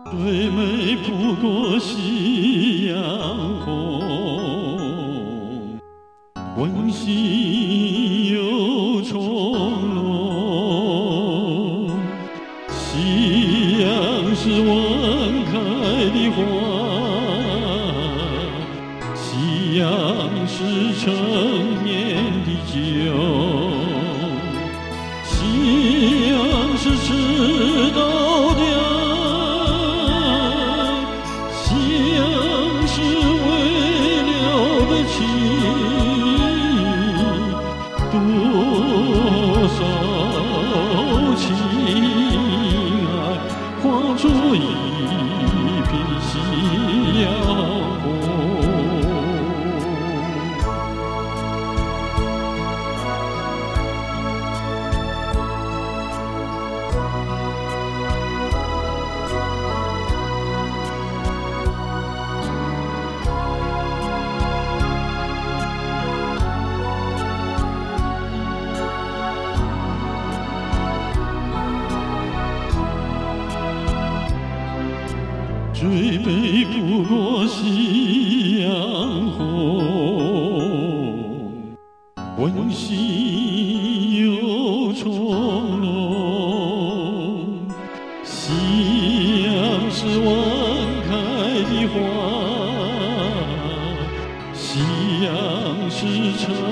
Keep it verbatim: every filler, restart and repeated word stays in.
最美不过夕阳红，温馨又从容。夕阳是晚开的花，夕阳是陈年的酒，夕阳是迟到的爱，夕阳是为了的情，多少情爱化作一片夕阳红。最美不过夕阳红，温馨又从容。夕阳是晚开的花，夕阳是陈